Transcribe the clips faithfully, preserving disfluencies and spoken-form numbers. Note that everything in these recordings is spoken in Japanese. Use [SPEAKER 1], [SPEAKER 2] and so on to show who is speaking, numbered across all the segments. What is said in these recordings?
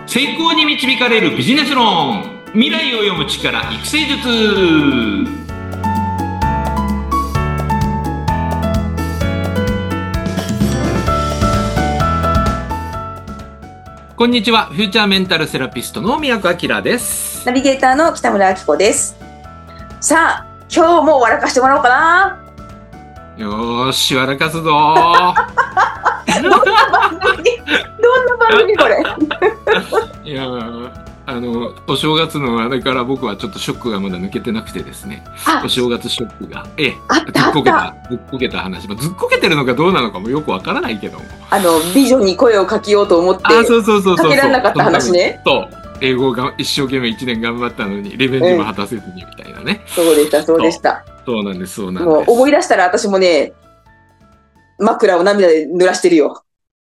[SPEAKER 1] 成功に導かれるビジネス論、未来を読む力、育成術。こんにちは。フューチャーメンタルセラピストの宮古明です。
[SPEAKER 2] ナビゲーターの北村明子です。さあ、今日も笑かしてもらおうかな。
[SPEAKER 1] よーし、笑かすぞー。
[SPEAKER 2] どんな番組どんな番組これ。
[SPEAKER 1] いやあのお正月のあれから僕はちょっとショックがまだ抜けてなくてですね、お正月ショックがええ
[SPEAKER 2] あった
[SPEAKER 1] ずっこけたずっこけた話、まあ、ずっこけてるのかどうなのかもよくわからないけども、
[SPEAKER 2] あの美女に声をかけようと思って
[SPEAKER 1] あそうそうそうそう
[SPEAKER 2] かけられなかった話ね。
[SPEAKER 1] そう英語が一生懸命いちねん頑張ったのにリベンジも果たせずにみたいなね、
[SPEAKER 2] うん、そうでしたそうでした。
[SPEAKER 1] そうなんですそうなんです。
[SPEAKER 2] もう思い出したら私もね枕を涙で濡らしてるよ。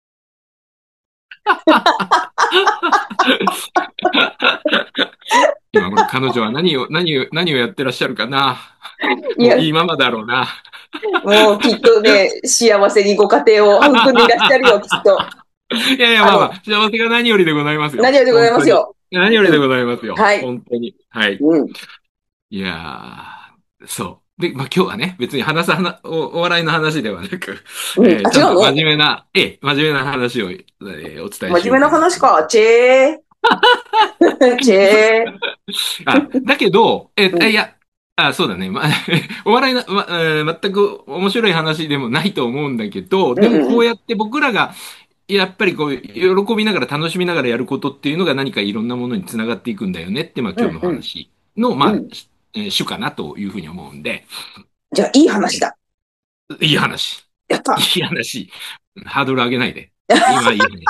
[SPEAKER 1] 今これ彼女は何を何を何をやってらっしゃるかな。
[SPEAKER 2] いや
[SPEAKER 1] もういいママだろうな。
[SPEAKER 2] もうきっとね幸せにご家庭を育んでいらっしゃるよきっと。
[SPEAKER 1] いやいやまあまあ幸せが何よりでございますよ。
[SPEAKER 2] 何よりでございますよ。
[SPEAKER 1] 何よりでございますよ。
[SPEAKER 2] うん、はい
[SPEAKER 1] 本当にはい。
[SPEAKER 2] うん、
[SPEAKER 1] いやーそうでまあ今日はね別に話す話 お, お笑いの話ではなく、
[SPEAKER 2] うん、
[SPEAKER 1] えー、ちゃんと真面
[SPEAKER 2] ね、
[SPEAKER 1] 目なええ真面目な話を、えー、お伝えしようかな。
[SPEAKER 2] 真面目な話かチェーチェー
[SPEAKER 1] あだけどえ、
[SPEAKER 2] うん、
[SPEAKER 1] いやあ、そうだね。ま、お笑いな、ま、えー全く面白い話でもないと思うんだけど、でもこうやって僕らが、やっぱりこう、喜びながら楽しみながらやることっていうのが何かいろんなものにつながっていくんだよねって、まあ今日の
[SPEAKER 2] うん、
[SPEAKER 1] 話の、まあ、
[SPEAKER 2] うん、
[SPEAKER 1] えー主かなというふうに思うんで。
[SPEAKER 2] じゃあいい話だ。
[SPEAKER 1] いい話。
[SPEAKER 2] やった。
[SPEAKER 1] いい話。ハードル上げないで。今いい話。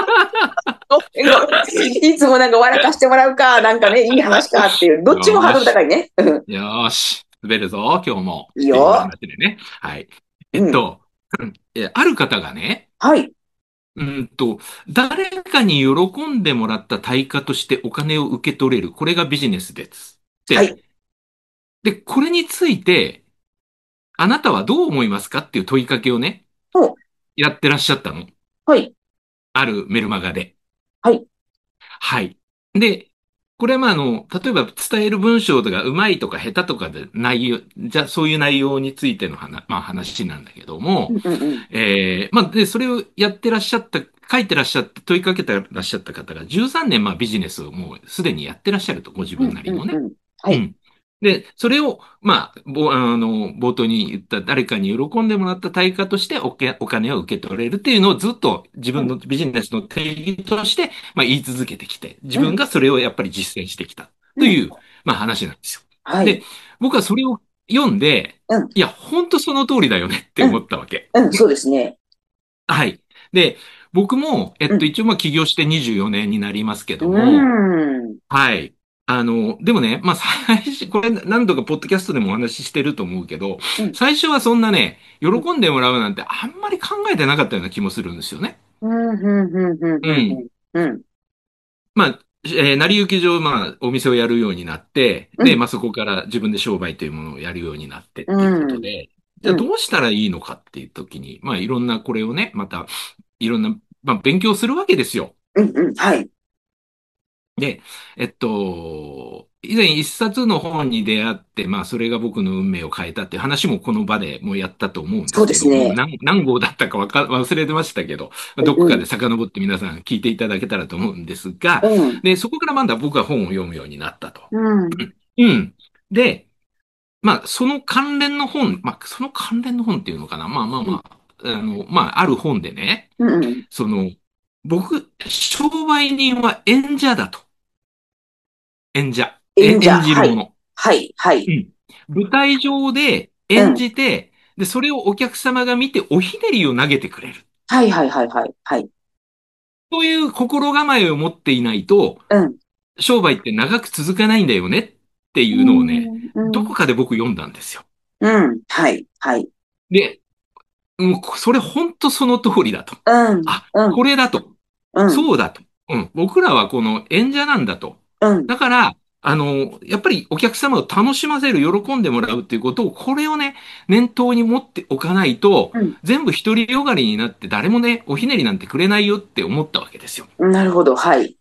[SPEAKER 2] いつもなんか笑かしてもらうか、なんかね、いい話かっていう、どっちもハードル高いね。
[SPEAKER 1] よーし。滑るぞ、今日も。
[SPEAKER 2] いいよ。
[SPEAKER 1] っていう話でね。はい。えっと、うん、えある方がね、
[SPEAKER 2] はい。
[SPEAKER 1] うんと、誰かに喜んでもらった対価としてお金を受け取れる。これがビジネスです。で、
[SPEAKER 2] はい。
[SPEAKER 1] で、これについて、あなたはどう思いますかっていう問いかけをね、
[SPEAKER 2] お、
[SPEAKER 1] やってらっしゃったの。
[SPEAKER 2] はい。
[SPEAKER 1] あるメルマガで。
[SPEAKER 2] はい。
[SPEAKER 1] はい。で、これはまあ、あの、例えば伝える文章とか上手いとか下手とかで内容、じゃあそういう内容についての話、まあ話なんだけども、
[SPEAKER 2] うんうんうん。
[SPEAKER 1] えー、まあ、で、それをやってらっしゃった、書いてらっしゃった、問いかけてらっしゃった方がじゅうさんねん、まあビジネスをもうすでにやってらっしゃると、ご自
[SPEAKER 2] うん
[SPEAKER 1] 分なりのね。
[SPEAKER 2] うんうん。はい。
[SPEAKER 1] うん。で、それを、まあ、ぼ、あの、冒頭に言った誰かに喜んでもらった対価としておけ、お金を受け取れるっていうのをずっと自
[SPEAKER 2] うん
[SPEAKER 1] 分のビジネスの定義として、まあ言い続けてきて、自
[SPEAKER 2] うん
[SPEAKER 1] 分がそれをやっぱり実践してきたと
[SPEAKER 2] うん。
[SPEAKER 1] いう、まあ話なんですよ。
[SPEAKER 2] はい。
[SPEAKER 1] で、僕はそれを読んで、
[SPEAKER 2] うん
[SPEAKER 1] いや、本当その通りだよねって
[SPEAKER 2] うん
[SPEAKER 1] 思ったわけ。
[SPEAKER 2] うん。そうですね。
[SPEAKER 1] はい。で、僕も、えっと、
[SPEAKER 2] うん。
[SPEAKER 1] 一応まあ起業してにじゅうよねんになりますけ
[SPEAKER 2] う
[SPEAKER 1] ども、
[SPEAKER 2] ーん。
[SPEAKER 1] はい。あの、でもね、まあ、最初、これ何度かポッドキャストでもお話ししてると思うけど、
[SPEAKER 2] うん。
[SPEAKER 1] 最初はそんなね、
[SPEAKER 2] うん。
[SPEAKER 1] 喜んでもらうなんてあんまり考えてなかったような気もするんですよね。
[SPEAKER 2] うん。うん。うん。うん。
[SPEAKER 1] うん。
[SPEAKER 2] うん。
[SPEAKER 1] まあ、えー成り行き上、まあ、お店をやるようになって、で、
[SPEAKER 2] うん。
[SPEAKER 1] まあ、そこから自分で商売というものをやるようになってっていうこと
[SPEAKER 2] うん。
[SPEAKER 1] で、じゃあ
[SPEAKER 2] うん。
[SPEAKER 1] どうしたらいいのかっていう時に、まあ、いろんなこれをね、また、いろんな、まあ、勉強するわけですよ。
[SPEAKER 2] うん。うん。はい。
[SPEAKER 1] で、えっと、以前一冊の本に出会って、まあそれが僕の運命を変えたっていう話もこの場でもうやったと思うんで
[SPEAKER 2] そう
[SPEAKER 1] すけど、もう
[SPEAKER 2] ですね。
[SPEAKER 1] 何、何号だったかわか、忘れてましたけど、どこかで
[SPEAKER 2] うん。
[SPEAKER 1] 遡って皆さん聞いていただけたらと思うんですが、
[SPEAKER 2] うん。
[SPEAKER 1] で、そこからまだ僕は本を読むようになったと。
[SPEAKER 2] うん。
[SPEAKER 1] うん。で、まあその関連の本、まあその関連の本っていうのかな。まあまあ
[SPEAKER 2] うん。
[SPEAKER 1] まあ、あの、まあある本でね、
[SPEAKER 2] うん。
[SPEAKER 1] その、僕、商売人は演者だと。演者。え、
[SPEAKER 2] 演者。
[SPEAKER 1] 演じる
[SPEAKER 2] はい。
[SPEAKER 1] もの。
[SPEAKER 2] はい。はい。
[SPEAKER 1] うん。舞台上で演
[SPEAKER 2] うん。
[SPEAKER 1] じて、で、それをお客様が見ておひねりを投げてくれる。
[SPEAKER 2] はい。はい。はい。はい。はい。
[SPEAKER 1] という心構えを持っていないと、
[SPEAKER 2] うん。
[SPEAKER 1] 商売って長く続かないんだよねって
[SPEAKER 2] う
[SPEAKER 1] いうのをね、
[SPEAKER 2] ん。う
[SPEAKER 1] ど
[SPEAKER 2] ん。
[SPEAKER 1] こかで僕読んだんですよ。
[SPEAKER 2] うん。はい。はい。
[SPEAKER 1] で、うん、それ本当その通りだと。
[SPEAKER 2] うん。
[SPEAKER 1] あ、
[SPEAKER 2] うん。
[SPEAKER 1] これだと。
[SPEAKER 2] うん。
[SPEAKER 1] そうだと。うん、僕らはこの演者なんだと。
[SPEAKER 2] うん。
[SPEAKER 1] だから、あの、やっぱりお客様を楽しませる、喜んでもらうっていうことを、これをね、念頭に持っておかないと、
[SPEAKER 2] うん。
[SPEAKER 1] 全部独りよがりになって誰もね、おひねりなんてくれないよって思ったわけですよ。
[SPEAKER 2] なるほど。はい。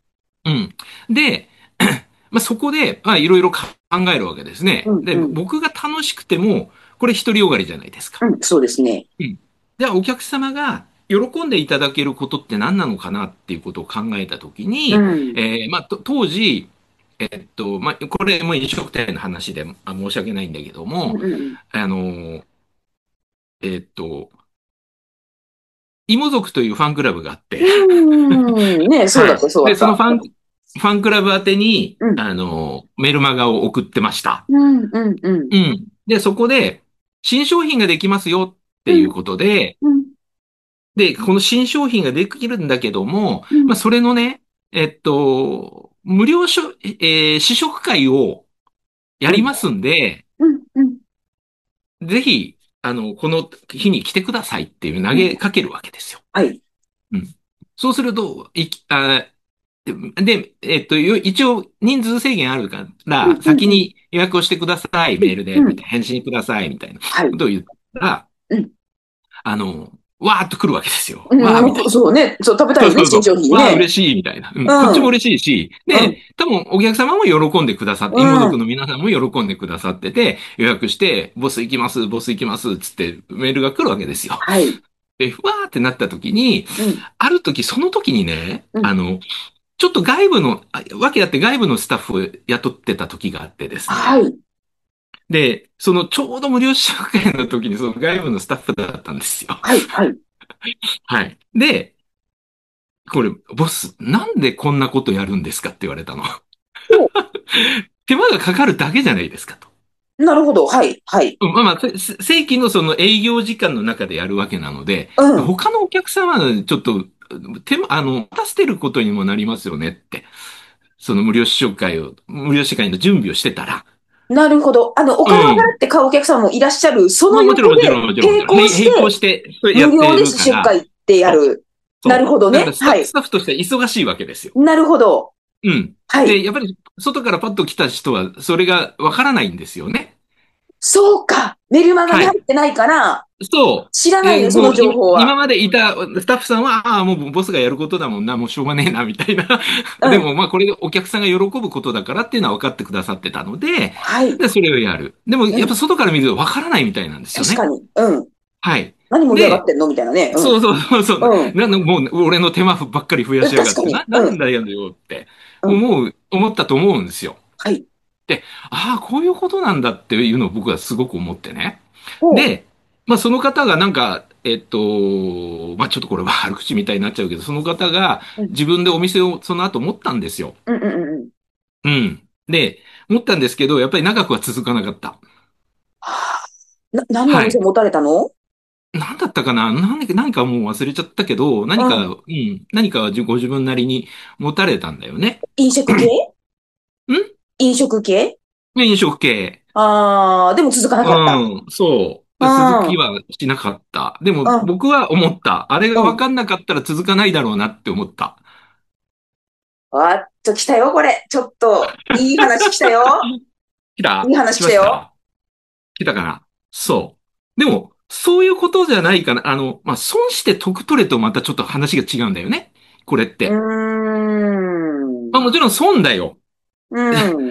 [SPEAKER 1] うん。で、まあ、そこで、まあ、いろいろ考えるわけですね。で、
[SPEAKER 2] うんうん。
[SPEAKER 1] 僕が楽しくても、これ独りよがりじゃないですか。
[SPEAKER 2] うん、そうですね。
[SPEAKER 1] うん。じゃあ、お客様が喜んでいただけることって何なのかなっていうことを考えたときに、
[SPEAKER 2] うん。
[SPEAKER 1] えーまあ、と当時、えっと、まあ、これも飲食店の話であ申し訳ないんだけども、
[SPEAKER 2] うんうんうん。
[SPEAKER 1] あの、えっと、芋族というファンクラブがあって、
[SPEAKER 2] うーん。ね、そう
[SPEAKER 1] はい。
[SPEAKER 2] だった、そうだ
[SPEAKER 1] で、
[SPEAKER 2] った。
[SPEAKER 1] そのファン、ファンクラブ宛てに、
[SPEAKER 2] うん。
[SPEAKER 1] あの、メルマガを送ってました。
[SPEAKER 2] うん、うん、うん。
[SPEAKER 1] うん。で、そこで、新商品ができますよって
[SPEAKER 2] うん、
[SPEAKER 1] いうことで、
[SPEAKER 2] うん、
[SPEAKER 1] で、この新商品ができるんだけども、
[SPEAKER 2] うん、
[SPEAKER 1] まあ、それのね、えっと、無料しょ、えー試食会をや
[SPEAKER 2] うん、
[SPEAKER 1] りますんで、
[SPEAKER 2] うん、うん、
[SPEAKER 1] ぜひ、あの、この日に来てくださいっていう投
[SPEAKER 2] うん。
[SPEAKER 1] げかけるわけですよ。
[SPEAKER 2] はい。
[SPEAKER 1] うん。そうすると、いき、あ、で、えっと、よ一応人数制限あるか
[SPEAKER 2] うん、
[SPEAKER 1] ら、
[SPEAKER 2] うん、うん。
[SPEAKER 1] 先に予約をしてください、メールで、
[SPEAKER 2] うん。
[SPEAKER 1] みたいな、返信ください、みたいな
[SPEAKER 2] はい。
[SPEAKER 1] ことを言ったら、
[SPEAKER 2] うん。
[SPEAKER 1] あの、わーっと来るわけですよ。わー、
[SPEAKER 2] うん、
[SPEAKER 1] みたいな。
[SPEAKER 2] そうね。そう、食べたいよね、
[SPEAKER 1] そうそうそ
[SPEAKER 2] 新商品
[SPEAKER 1] う。わあ、
[SPEAKER 2] ね。
[SPEAKER 1] 嬉しい、みたいな。うん。こっ
[SPEAKER 2] うん、
[SPEAKER 1] ちも嬉しいし、で、
[SPEAKER 2] うん、
[SPEAKER 1] 多分お客様も喜んでくださって、芋
[SPEAKER 2] うん。
[SPEAKER 1] 族の皆さんも喜んでくださってて、予約して、ボス行きます、ボス行きます、つってメールが来るわけですよ。
[SPEAKER 2] はい。
[SPEAKER 1] で、ふわーってなった時に、
[SPEAKER 2] うん、
[SPEAKER 1] ある時、その時にね、
[SPEAKER 2] うん。
[SPEAKER 1] あの、ちょっと外部の、あわけあって外部のスタッフを雇ってた時があってですね。
[SPEAKER 2] はい。
[SPEAKER 1] で、そのちょうど無料試食会の時にその外部のスタッフだったんですよ。
[SPEAKER 2] はい、はい。
[SPEAKER 1] はい。で、これ、ボス、なんでこんなことやるんですかって言われたの。
[SPEAKER 2] お、
[SPEAKER 1] 手間がかかるだけじゃないですかと。
[SPEAKER 2] なるほど。はい、はい。
[SPEAKER 1] うんまあまあ、せ正規のその営業時間の中でやるわけなので、
[SPEAKER 2] うん。
[SPEAKER 1] 他のお客様はちょっと、手間、あの、待たせてることにもなりますよねって。その無料試食会を、無料試食会の準備をしてたら。
[SPEAKER 2] なるほど。あの、お
[SPEAKER 1] う
[SPEAKER 2] 金を払
[SPEAKER 1] ん。
[SPEAKER 2] って買うお客さんもいらっしゃる。その
[SPEAKER 1] まあもちろんもちろん
[SPEAKER 2] 横で
[SPEAKER 1] もちろんもちろん。へ
[SPEAKER 2] 並行し
[SPEAKER 1] 並行し
[SPEAKER 2] て
[SPEAKER 1] て、それやって
[SPEAKER 2] 無料で試
[SPEAKER 1] るから、
[SPEAKER 2] 食会ってや
[SPEAKER 1] そう、
[SPEAKER 2] る。なる
[SPEAKER 1] そう。だから
[SPEAKER 2] ほどね。
[SPEAKER 1] スタッフ、ス
[SPEAKER 2] はい。
[SPEAKER 1] タッフとしては忙しいわけですよ。
[SPEAKER 2] なるほど。
[SPEAKER 1] うん。で、
[SPEAKER 2] はい。
[SPEAKER 1] やっぱり外からパッと来た人はそれがわからないんですよね。
[SPEAKER 2] そうか。メルマガに
[SPEAKER 1] はい。
[SPEAKER 2] 入ってないから、
[SPEAKER 1] そう。
[SPEAKER 2] 知らないよ、その
[SPEAKER 1] えーもうい
[SPEAKER 2] 情報は。
[SPEAKER 1] 今までいたスタッフさんは、ああ、もうボスがやることだもんな、もうしょうがねえな、みたいな。
[SPEAKER 2] うん。
[SPEAKER 1] でも、まあ、これでお客さんが喜ぶことだからっていうのは分かってくださってたので、
[SPEAKER 2] はい。
[SPEAKER 1] で、それをやる。でも、
[SPEAKER 2] うん。
[SPEAKER 1] やっぱ外から見ると分からないみたいなんですよね。
[SPEAKER 2] 確かに。うん。
[SPEAKER 1] はい。
[SPEAKER 2] 何盛り上がっ
[SPEAKER 1] で、
[SPEAKER 2] てんのみたいなね。
[SPEAKER 1] そうそうそうそう。
[SPEAKER 2] うん。うん。
[SPEAKER 1] なんだ、もう、俺の手間ばっかり増やしやがって、な、
[SPEAKER 2] 確かに。うん。
[SPEAKER 1] なんだよって
[SPEAKER 2] うん。
[SPEAKER 1] 思う、思ったと思うんですよ。
[SPEAKER 2] はい。
[SPEAKER 1] で、ああ、こういうことなんだっていうのを僕はすごく思ってね。
[SPEAKER 2] おう。
[SPEAKER 1] で、まあその方がなんか、えっと、まあちょっとこれは悪口みたいになっちゃうけど、その方が
[SPEAKER 2] うん。
[SPEAKER 1] 自分でお店をその後持ったんですよ。
[SPEAKER 2] うんうんうんうん。
[SPEAKER 1] うん。で、持ったんですけど、やっぱり長くは続かなかった。
[SPEAKER 2] はあ、な、何のお
[SPEAKER 1] はい。
[SPEAKER 2] 店持たれたの？
[SPEAKER 1] 何だったかな何か、何かもう忘れちゃったけど、何か、
[SPEAKER 2] うん。
[SPEAKER 1] うん、何かはご自分なりに持たれたんだよね。
[SPEAKER 2] 飲食系？
[SPEAKER 1] ん
[SPEAKER 2] 飲食系？
[SPEAKER 1] 飲食系。
[SPEAKER 2] ああー、でも続かなかった。
[SPEAKER 1] うん、そ
[SPEAKER 2] う
[SPEAKER 1] う。続き
[SPEAKER 2] ん。
[SPEAKER 1] はしなかった。でも
[SPEAKER 2] うん。
[SPEAKER 1] 僕は思った。あれが
[SPEAKER 2] うん。
[SPEAKER 1] 分かんなかったら続かないだろうなって思った。
[SPEAKER 2] あっと、来たよ、これ。ちょっと、いい話来たよ。
[SPEAKER 1] 来た
[SPEAKER 2] いい話
[SPEAKER 1] 来
[SPEAKER 2] 来たよ。
[SPEAKER 1] ました来たかなそう。でも、そういうことじゃないかな。あの、まあ、損して得取れとまたちょっと話が違うんだよね。これっ
[SPEAKER 2] う
[SPEAKER 1] て。
[SPEAKER 2] ーん。
[SPEAKER 1] まあ、もちろん損だよ。
[SPEAKER 2] うん。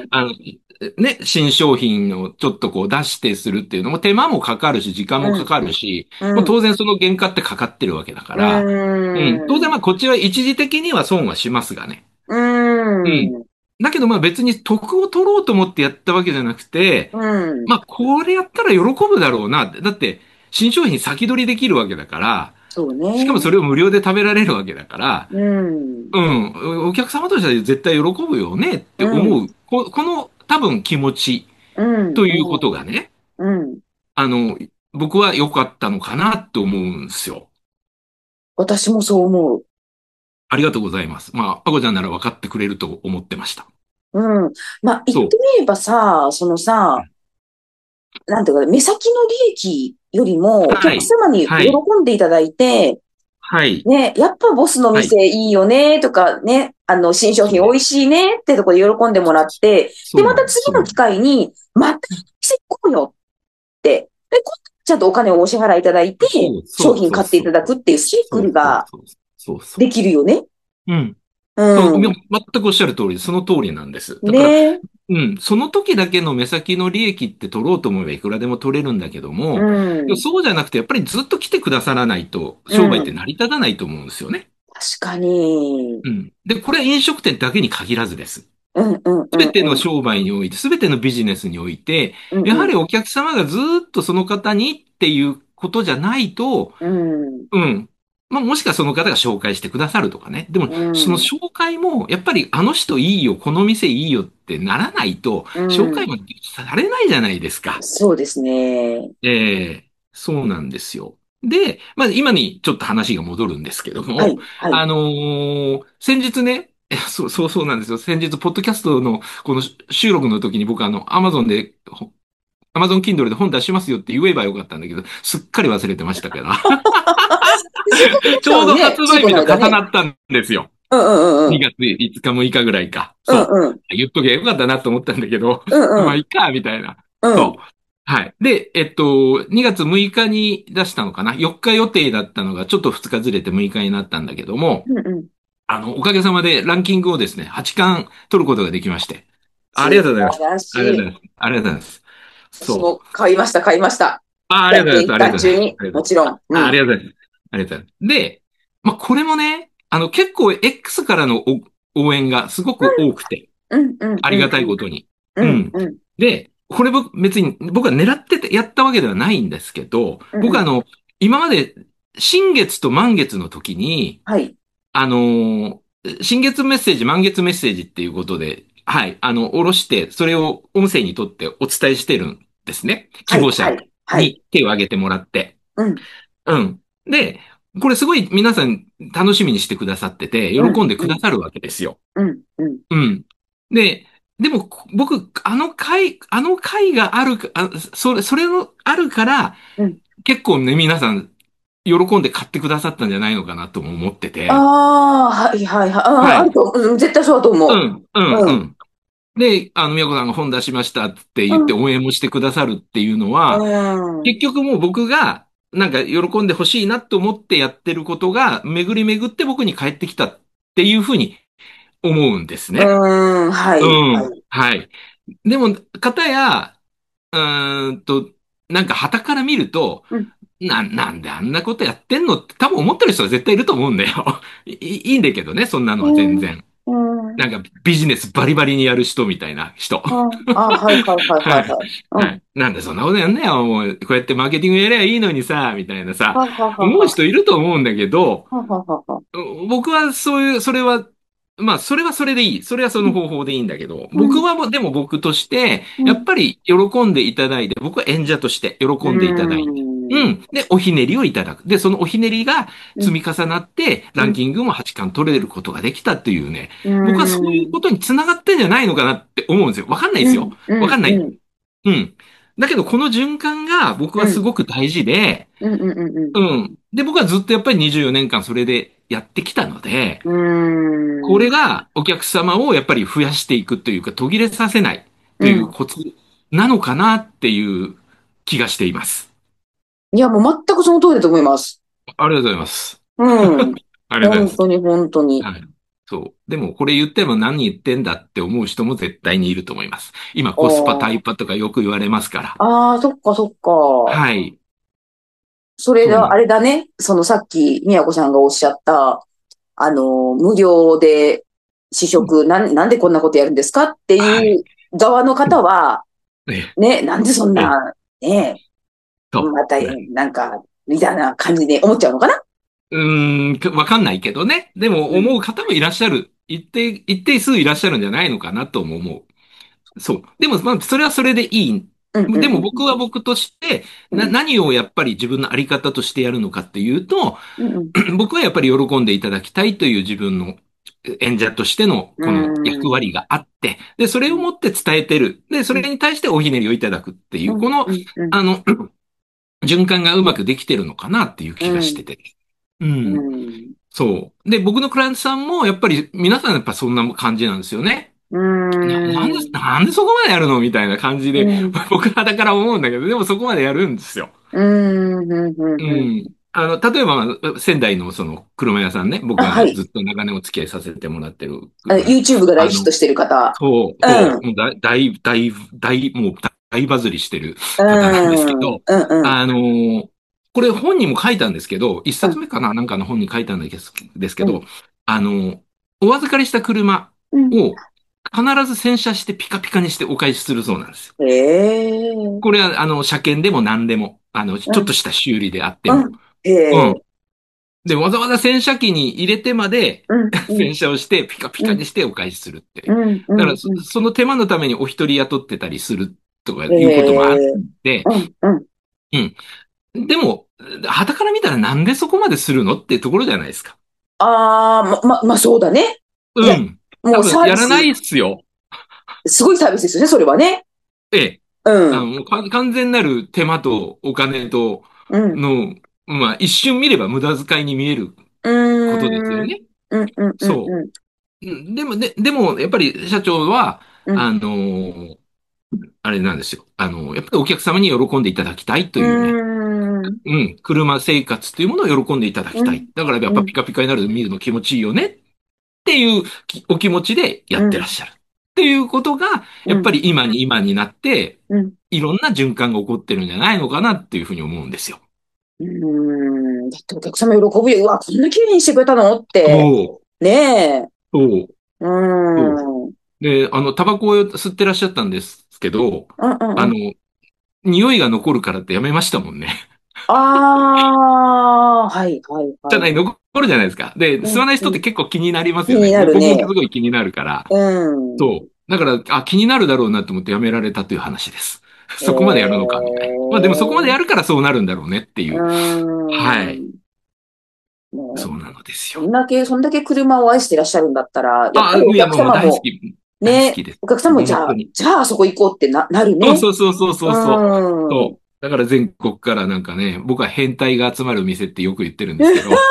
[SPEAKER 1] あの、ね、新商品をちょっとこう出してするっていうのも手間もかかるし、時間もか
[SPEAKER 2] うん。
[SPEAKER 1] かるし、もう
[SPEAKER 2] うん。
[SPEAKER 1] 当然その原価ってかかってるわけだか
[SPEAKER 2] う
[SPEAKER 1] ら、うん。当然
[SPEAKER 2] ーん。
[SPEAKER 1] まあこっちは一時的には損はしますがね。
[SPEAKER 2] う
[SPEAKER 1] うん。
[SPEAKER 2] ーん。
[SPEAKER 1] だけどまあ別に得を取ろうと思ってやったわけじゃなくて、
[SPEAKER 2] うん。
[SPEAKER 1] まあこれやったら喜ぶだろうな。だって新商品先取りできるわけだから、
[SPEAKER 2] そうね。
[SPEAKER 1] しかもそれを無料で食べられるわけだから、
[SPEAKER 2] うん。
[SPEAKER 1] うん、お客様としては絶対喜ぶよねって
[SPEAKER 2] うん。
[SPEAKER 1] 思う。こ、この多分気持ち
[SPEAKER 2] うん。
[SPEAKER 1] ということがね、
[SPEAKER 2] うん。うん。
[SPEAKER 1] あの、僕は良かったのかなって思うんですよ。
[SPEAKER 2] 私もそう思う。
[SPEAKER 1] ありがとうございます。まあ、あこちゃんなら分かってくれると思ってました。
[SPEAKER 2] うん。まあ、言っ
[SPEAKER 1] そう。
[SPEAKER 2] てみればさ、そのさ、なんていうか、目先の利益よりも、お客
[SPEAKER 1] はい。
[SPEAKER 2] 様に喜
[SPEAKER 1] はい。
[SPEAKER 2] んでいただいて、
[SPEAKER 1] はい。
[SPEAKER 2] ね、やっぱボスの
[SPEAKER 1] はい。
[SPEAKER 2] 店いいよね、とかね、あの、新商品美味
[SPEAKER 1] そう。
[SPEAKER 2] しいね、ってとこで喜んでもらって、で、また
[SPEAKER 1] そう。そう。
[SPEAKER 2] 次の機会に、また店行こうよって、で、こちゃんとお金をお支払いいただいて、
[SPEAKER 1] そう。そう。
[SPEAKER 2] 商品
[SPEAKER 1] そう。そう。
[SPEAKER 2] 買っていただくっていうサイク
[SPEAKER 1] そう。そう。
[SPEAKER 2] ルが
[SPEAKER 1] そう。そう。そ
[SPEAKER 2] できるよね。
[SPEAKER 1] う。うん。 そう、み
[SPEAKER 2] うん。
[SPEAKER 1] 全くおっしゃる通り、その通りなんです。だから、
[SPEAKER 2] ね。
[SPEAKER 1] うん、その時だけの目先の利益って取ろうと思えばいくらでも取れるんだけど
[SPEAKER 2] う
[SPEAKER 1] も、でも
[SPEAKER 2] ん。
[SPEAKER 1] そうじゃなくて、やっぱりずっと来てくださらないと、
[SPEAKER 2] う
[SPEAKER 1] 商売って
[SPEAKER 2] ん。
[SPEAKER 1] 成り立たないと思うんですよね。
[SPEAKER 2] 確かに。
[SPEAKER 1] うん。で、これは飲食店だけに限らずです。
[SPEAKER 2] うんうんう
[SPEAKER 1] すべ
[SPEAKER 2] んうん。
[SPEAKER 1] ての商売において、すべてのビジネスにおいて、
[SPEAKER 2] うんうん。
[SPEAKER 1] やはりお客様がずっとその方にっていうことじゃないと、
[SPEAKER 2] うん。
[SPEAKER 1] うん。まあ、もしくはその方が紹介してくださるとかね。でも、
[SPEAKER 2] う
[SPEAKER 1] その
[SPEAKER 2] ん。
[SPEAKER 1] 紹介も、やっぱりあの人いいよ、この店いいよってならないと、
[SPEAKER 2] うん。
[SPEAKER 1] 紹介もされないじゃないですか。
[SPEAKER 2] そうですね。
[SPEAKER 1] ええ、そうなんですよ。で、まあ、今にちょっと話が戻るんですけども、
[SPEAKER 2] はい、はい。
[SPEAKER 1] あのー先日ね、えそう、そうそうなんですよ。先日、ポッドキャストのこの収録の時に僕あの、アマゾンで、アマゾン Kindle で本出しますよって言えばよかったんだけど、すっかり忘れてましたから。
[SPEAKER 2] せっかく
[SPEAKER 1] ちょうど
[SPEAKER 2] 確かにね、仕
[SPEAKER 1] 発売日と
[SPEAKER 2] 事の間ね。
[SPEAKER 1] 重なったんですよ。
[SPEAKER 2] うんうんうんうん。
[SPEAKER 1] にがついつかむいかぐらいか。そう。
[SPEAKER 2] うんうん。
[SPEAKER 1] 言っときゃよかったなと思ったんだけど、
[SPEAKER 2] うんうん。
[SPEAKER 1] まあいいか、みたいな。
[SPEAKER 2] うん。
[SPEAKER 1] そう。はい。で、えっと、にがつむいかに出したのかな？ よっ 日予定だったのがちょっとふつかずれてむいかになったんだけども、
[SPEAKER 2] うんうん。
[SPEAKER 1] あの、おかげさまでランキングをですね、はちかん取ることができまして。ありが
[SPEAKER 2] 素
[SPEAKER 1] とうございます。
[SPEAKER 2] 晴らしい。
[SPEAKER 1] ありがとうございます。ありがとうございます。そう。
[SPEAKER 2] 私も買いました、買いました。
[SPEAKER 1] あ、ありがとうございます。
[SPEAKER 2] キャンペーン期
[SPEAKER 1] ありがとうございます。
[SPEAKER 2] 間中に、
[SPEAKER 1] ありがとうございます。
[SPEAKER 2] もちろん。う
[SPEAKER 1] あ、あり
[SPEAKER 2] ん。
[SPEAKER 1] がとうございます。ありがとうございます。で、まあ、これもね、あの、結構 X からのお応援がすごく多くて、
[SPEAKER 2] うんうん
[SPEAKER 1] ありがたい
[SPEAKER 2] うん
[SPEAKER 1] ことに。
[SPEAKER 2] うん。
[SPEAKER 1] うん。
[SPEAKER 2] うんうん
[SPEAKER 1] で、これ僕別に僕は狙っててやったわけではないんですけど、
[SPEAKER 2] うんうん。
[SPEAKER 1] 僕はあの、今まで新月と満月の時に、
[SPEAKER 2] はい。
[SPEAKER 1] あのー新月メッセージ、満月メッセージっていうことで、はい、あの、おろして、それを音声にとってお伝えしてるんですね。希
[SPEAKER 2] はい、
[SPEAKER 1] 望者
[SPEAKER 2] はい、はい。
[SPEAKER 1] に手を挙げてもらって。
[SPEAKER 2] うん、
[SPEAKER 1] うん。で、これすごい皆さん楽しみにしてくださってて、
[SPEAKER 2] うん、
[SPEAKER 1] 喜んで
[SPEAKER 2] うん、
[SPEAKER 1] くださるわけですよ。
[SPEAKER 2] うん、うん。
[SPEAKER 1] うん。で、でも、僕、あの回、あの回があるか、あ、それ、それの、あるから、
[SPEAKER 2] うん。
[SPEAKER 1] 結構ね、皆さん、喜んで買ってくださったんじゃないのかなとも思って
[SPEAKER 2] あ
[SPEAKER 1] て。
[SPEAKER 2] あ、はい、はい、はい。ああ、ある
[SPEAKER 1] はい。
[SPEAKER 2] と、うん、絶対そうだと思
[SPEAKER 1] うん、うん、
[SPEAKER 2] う。うん、
[SPEAKER 1] うん。で、あの、宮子さんが本出しましたって言って
[SPEAKER 2] うん、
[SPEAKER 1] 応援もしてくださるっていうの
[SPEAKER 2] う
[SPEAKER 1] は、
[SPEAKER 2] ん、
[SPEAKER 1] 結局もう僕が、なんか喜んでほしいなと思ってやってることが、巡り巡って僕に返ってきたっていうふうに思うんです
[SPEAKER 2] う
[SPEAKER 1] ね。
[SPEAKER 2] ん、は
[SPEAKER 1] う
[SPEAKER 2] い、は
[SPEAKER 1] ん。
[SPEAKER 2] い。
[SPEAKER 1] はい。でも、方や、うーんと、なんか傍から見ると、
[SPEAKER 2] うん、
[SPEAKER 1] な、なんであんなことやってんのって多分思ってる人は絶対いると思うんだよ。いいいいんだけどね、そんなのは全
[SPEAKER 2] うん、
[SPEAKER 1] 然。
[SPEAKER 2] うん、
[SPEAKER 1] なんかビジネスバリバリにやる人みたいな人。
[SPEAKER 2] うん。あ、はい、はい、はい、はい、
[SPEAKER 1] はい。
[SPEAKER 2] はい。うん。
[SPEAKER 1] はい。なんでそんなことやんねよ。もう、こうやってマーケティングやればいいのにさ、みたいなさ、
[SPEAKER 2] はははは。
[SPEAKER 1] 思う人いると思うんだけど、
[SPEAKER 2] はははは。
[SPEAKER 1] 僕はそういう、それは、まあ、それはそれでいい。それはそ
[SPEAKER 2] うん、
[SPEAKER 1] の方法でいいんだけど、
[SPEAKER 2] うん、
[SPEAKER 1] 僕はもう、でも僕として、
[SPEAKER 2] うん、
[SPEAKER 1] やっぱり喜んでいただいて、僕は演者として
[SPEAKER 2] う
[SPEAKER 1] 喜んでいただいて、う
[SPEAKER 2] ん、
[SPEAKER 1] ん。で、おひねりをいただく。で、そのおひねりが
[SPEAKER 2] うん、
[SPEAKER 1] 積み重なって、ラン
[SPEAKER 2] うん、
[SPEAKER 1] キングもはちかん取れることができたっていうね、
[SPEAKER 2] う
[SPEAKER 1] 僕はそういう
[SPEAKER 2] ん、
[SPEAKER 1] ことにつながってんじゃないのかなって思うんですよ。わかんないですよ。
[SPEAKER 2] うん、うん、
[SPEAKER 1] わかんない。
[SPEAKER 2] うん、
[SPEAKER 1] うん。だけど、この循環が僕はす
[SPEAKER 2] うん、
[SPEAKER 1] ごく大事で、
[SPEAKER 2] うん、うん、うん、
[SPEAKER 1] うん。で、僕はずっとやっぱりにじゅうよねんかんそれでやってきたので、
[SPEAKER 2] うん、
[SPEAKER 1] これ
[SPEAKER 2] うん、
[SPEAKER 1] がお客様をやっぱり増やしていくというか途切れさせないという
[SPEAKER 2] うん。
[SPEAKER 1] コツなのかなっていう気がしています。
[SPEAKER 2] いや、もう全くその通りだと思います。
[SPEAKER 1] ありがとうございます。
[SPEAKER 2] うん。
[SPEAKER 1] ありがとうございます。
[SPEAKER 2] 本当に、本当に。
[SPEAKER 1] はい。そう。でもこれ言っても何言ってんだって思う人も絶対にいると思います。今コスパタイ
[SPEAKER 2] あ
[SPEAKER 1] パとかよく言われますから。
[SPEAKER 2] あ、ああ、そっか、そっか。
[SPEAKER 1] はい。
[SPEAKER 2] それだ、あ
[SPEAKER 1] そうなん。
[SPEAKER 2] れだね。そのさっき、みやこさんがおっしゃった、あの、無料で試
[SPEAKER 1] うん。
[SPEAKER 2] 食、なん、なんでこんなことやるんですかってい
[SPEAKER 1] はい。
[SPEAKER 2] う側の方は、
[SPEAKER 1] え
[SPEAKER 2] ね、なんでそん
[SPEAKER 1] え、ええ、
[SPEAKER 2] な、ね、
[SPEAKER 1] と。
[SPEAKER 2] また、なんか、みたいな感じで思っちゃうのかな。
[SPEAKER 1] うーん、わかんないけどね。でも
[SPEAKER 2] うん、
[SPEAKER 1] 思う方もいらっしゃる。一定、一定数いらっしゃるんじゃないのかなとも思う。そう。でも、まあ、それはそれでいい。
[SPEAKER 2] うん、うん、
[SPEAKER 1] でも
[SPEAKER 2] うん、
[SPEAKER 1] 僕は僕として、な、
[SPEAKER 2] うん、
[SPEAKER 1] 何をやっぱり自分のあり方としてやるのかっていうと、
[SPEAKER 2] うん、
[SPEAKER 1] 僕はやっぱり喜んでいただきたいという自分の演者としての
[SPEAKER 2] う
[SPEAKER 1] この
[SPEAKER 2] ん、うん、
[SPEAKER 1] 役割があって、で、それをもって伝えてる。で、それに対しておひねりをいただくっていう、こ
[SPEAKER 2] うん、
[SPEAKER 1] の、
[SPEAKER 2] うん、うん、
[SPEAKER 1] あの、循環がうまくできてるのかなっていう
[SPEAKER 2] う
[SPEAKER 1] 気がして
[SPEAKER 2] ん、
[SPEAKER 1] て。うん。
[SPEAKER 2] う
[SPEAKER 1] そう。で、僕のクライアントさんも、やっぱり、皆さんやっぱそんな感じなんですよね。
[SPEAKER 2] ん、
[SPEAKER 1] な、なんで、
[SPEAKER 2] うん、
[SPEAKER 1] なんでそこまでやるのみたいな感じで、
[SPEAKER 2] うん、
[SPEAKER 1] 僕はだから思うんだけど、でもそこまでやるんですよ。
[SPEAKER 2] うん、うん、うん、
[SPEAKER 1] うん。 あの、例えば、まあ仙台のその車屋さんね、僕
[SPEAKER 2] あ、はい。
[SPEAKER 1] がずっと長年お付き合いさせてもらってる
[SPEAKER 2] あ
[SPEAKER 1] 車屋。
[SPEAKER 2] YouTube が大
[SPEAKER 1] あの、
[SPEAKER 2] ヒットしてる方。
[SPEAKER 1] そう、そう、
[SPEAKER 2] うん。
[SPEAKER 1] もう大、大、大、大、もう大バズりしてる
[SPEAKER 2] う
[SPEAKER 1] 方なんですけ
[SPEAKER 2] ん。うん、
[SPEAKER 1] ど、
[SPEAKER 2] うん。
[SPEAKER 1] あのこれ本にも書いたんですけど、一
[SPEAKER 2] うん、
[SPEAKER 1] 冊目かななんかの本に書いたんですですけ
[SPEAKER 2] うん。
[SPEAKER 1] ど、あのお預かりした車
[SPEAKER 2] うん。
[SPEAKER 1] を必ず洗車してピカピカにしてお返しするそうなんですよ。
[SPEAKER 2] へえ。
[SPEAKER 1] これは、あの、車検でも何でも、あの、ち
[SPEAKER 2] うん。
[SPEAKER 1] ょっとした修理であっても。
[SPEAKER 2] うん。へえ。
[SPEAKER 1] うん。で、わざわざ洗車機に入れてまで
[SPEAKER 2] うん。うん。
[SPEAKER 1] 洗車をしてピカピ
[SPEAKER 2] うん。
[SPEAKER 1] カにしてお返しするっていう。
[SPEAKER 2] うん。う
[SPEAKER 1] だから
[SPEAKER 2] ん。
[SPEAKER 1] そ、
[SPEAKER 2] うん。
[SPEAKER 1] その手間のためにお一人雇ってたりするとか
[SPEAKER 2] へ
[SPEAKER 1] いうこともある
[SPEAKER 2] え。
[SPEAKER 1] んで、
[SPEAKER 2] うん。うん。
[SPEAKER 1] うん。でも、傍から見たらなんでそこまでするのっていうところじゃないですか。
[SPEAKER 2] ああ、ま、ま、まあ、そうだね。いや、
[SPEAKER 1] うん。多分、
[SPEAKER 2] もうサービス、
[SPEAKER 1] やらないっすよ。
[SPEAKER 2] すごいサービスですよね、それはね。
[SPEAKER 1] ええ。
[SPEAKER 2] うん。
[SPEAKER 1] あの、もうか完全なる手間とお金と
[SPEAKER 2] うん。
[SPEAKER 1] の、まあ、一瞬見れば無駄遣いに見える
[SPEAKER 2] う
[SPEAKER 1] ことですよ
[SPEAKER 2] ーん。
[SPEAKER 1] ね。
[SPEAKER 2] うん。うん。うん。
[SPEAKER 1] そ
[SPEAKER 2] うん。
[SPEAKER 1] う。うんでも、で、でも、やっぱり社長は、
[SPEAKER 2] うん。
[SPEAKER 1] あのーあれなんですよ。あのやっぱりお客様に喜んでいただきたいと
[SPEAKER 2] う
[SPEAKER 1] いうね。
[SPEAKER 2] ーん。
[SPEAKER 1] うん。車生活というものを喜んでいただき
[SPEAKER 2] うん。
[SPEAKER 1] たい。だからやっ
[SPEAKER 2] うん。
[SPEAKER 1] ぱピカピカになるの見るの気持ちいいよねっていうきお気持ちでや
[SPEAKER 2] うん。
[SPEAKER 1] ってらっしゃる。っていうことが、
[SPEAKER 2] うん。
[SPEAKER 1] やっぱり今に今になって、
[SPEAKER 2] うん。
[SPEAKER 1] いろんな循環が起こってるんじゃないのかなっていうふうに思うんですよ。
[SPEAKER 2] うーん。だってお客様喜ぶよ。うわ、こんな綺麗にしてくれたのって。
[SPEAKER 1] そう、
[SPEAKER 2] ねえ。
[SPEAKER 1] そう、
[SPEAKER 2] うー
[SPEAKER 1] そう。
[SPEAKER 2] ん。うん。
[SPEAKER 1] で、あの、タバコを吸ってらっしゃったんですけど、
[SPEAKER 2] うん。うん。
[SPEAKER 1] あの、匂いが残るからってやめましたもんね。
[SPEAKER 2] ああ、はい、はい、はい。
[SPEAKER 1] じゃない、残るじゃないですか。で、
[SPEAKER 2] うん。
[SPEAKER 1] 吸わない人
[SPEAKER 2] うん。
[SPEAKER 1] って結構気になります
[SPEAKER 2] 気に
[SPEAKER 1] よね。僕もす
[SPEAKER 2] なるね。
[SPEAKER 1] ごい気になるから。
[SPEAKER 2] うん。
[SPEAKER 1] そう。だから、あ、気になるだろうなと思ってやめられたという話です。
[SPEAKER 2] え
[SPEAKER 1] そこまでやるのか、みたいな。まあでもそこまでや
[SPEAKER 2] え。
[SPEAKER 1] るからそうなるんだろうねって
[SPEAKER 2] う
[SPEAKER 1] いう。はい。
[SPEAKER 2] ーん。もう、
[SPEAKER 1] そうなのですよ。
[SPEAKER 2] そんだけ、そんだけ車を愛してらっしゃるんだったら、やっぱ
[SPEAKER 1] あ、
[SPEAKER 2] りお
[SPEAKER 1] いや、もう
[SPEAKER 2] 客様も、
[SPEAKER 1] 大好き。大好
[SPEAKER 2] ね、
[SPEAKER 1] きです。
[SPEAKER 2] お客様もじゃあ、
[SPEAKER 1] 本当に。
[SPEAKER 2] じゃああそこ行こうってな、なるね。
[SPEAKER 1] そうそうそうそう
[SPEAKER 2] う
[SPEAKER 1] そうそう。
[SPEAKER 2] ーん。
[SPEAKER 1] そう。だから全国からなんかね、僕は変態が集まる店ってよく言ってるんですけど、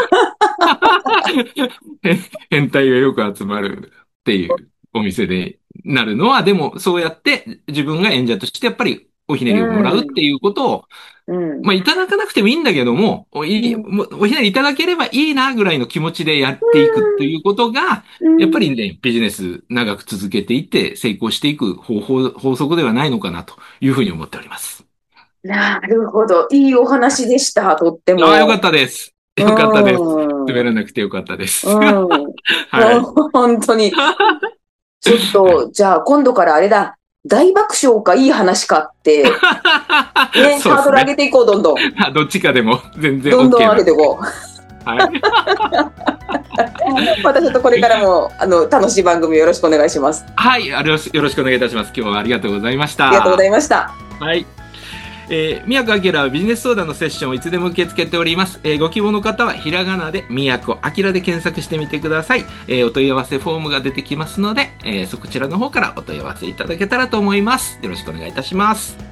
[SPEAKER 1] 変変態がよく集まるっていうお店でなるのは、でもそうやって自分が演者としてやっぱりおひね
[SPEAKER 2] う
[SPEAKER 1] りをもらうって
[SPEAKER 2] ん。
[SPEAKER 1] いうことを、
[SPEAKER 2] うん。
[SPEAKER 1] まあいただかなくてもいいんだけども、おい、
[SPEAKER 2] うん。
[SPEAKER 1] もうおひねりいただければいいなぐらいの気持ちでやっていくっていうことが、
[SPEAKER 2] うん。
[SPEAKER 1] やっぱりね、ビジネス長く続けていって成功していく方法、法則ではないのかなというふうに思っております。
[SPEAKER 2] なるほど。いいお話でした。とって
[SPEAKER 1] ああ、よかっ
[SPEAKER 2] も。
[SPEAKER 1] たです。
[SPEAKER 2] う
[SPEAKER 1] よかったです。滑
[SPEAKER 2] ん。
[SPEAKER 1] らなくてよかったで
[SPEAKER 2] う
[SPEAKER 1] す。
[SPEAKER 2] ん。
[SPEAKER 1] はい。
[SPEAKER 2] もう本当に。ちょっ
[SPEAKER 1] はい。
[SPEAKER 2] と、じゃあ今度からあれだ。大爆笑かいい話かって、ね、ハードル上げ
[SPEAKER 1] そうですね。
[SPEAKER 2] ていこう、どんどん。
[SPEAKER 1] あどっちかでも全然
[SPEAKER 2] どんどん
[SPEAKER 1] OK
[SPEAKER 2] 上
[SPEAKER 1] なんで。
[SPEAKER 2] げていこう。
[SPEAKER 1] はい。
[SPEAKER 2] またちょっとこれからも、あの、楽しい番組よろしくお願いします。
[SPEAKER 1] はい。あよろしよろしくお願いいたします。今日はありがとうございまし
[SPEAKER 2] ありがとうござ
[SPEAKER 1] た。
[SPEAKER 2] いました。
[SPEAKER 1] はい。えー、宮古明はビジネス相談のセッションをいつでも受け付けております。えーご希望の方はひらがなで宮古明で検索してみてください。えーお問い合わせフォームが出てきますので、えーそちらの方からお問い合わせいただけたらと思います。よろしくお願いいたします。